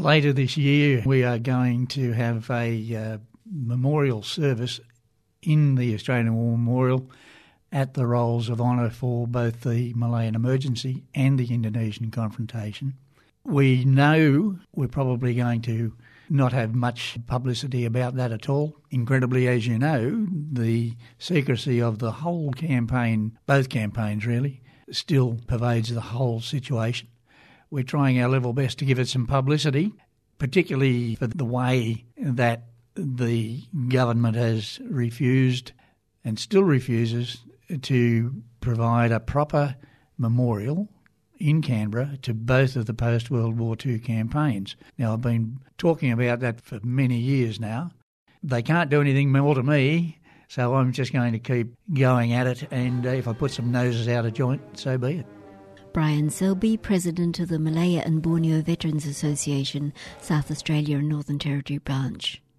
Later this year, we are going to have a memorial service in the Australian War Memorial at the Rolls of Honour for both the Malayan Emergency and the Indonesian confrontation. We know we're probably going to not have much publicity about that at all. Incredibly, as you know, the secrecy of the whole campaign, both campaigns really, still pervades the whole situation. We're trying our level best to give it some publicity, particularly for the way that the government has refused and still refuses to provide a proper memorial in Canberra to both of the post-World War II campaigns. Now, I've been talking about that for many years now. They can't do anything more to me, so I'm just going to keep going at it, and if I put some noses out of joint, so be it. Brian Selby, President of the Malaya and Borneo Veterans Association, South Australia and Northern Territory branch.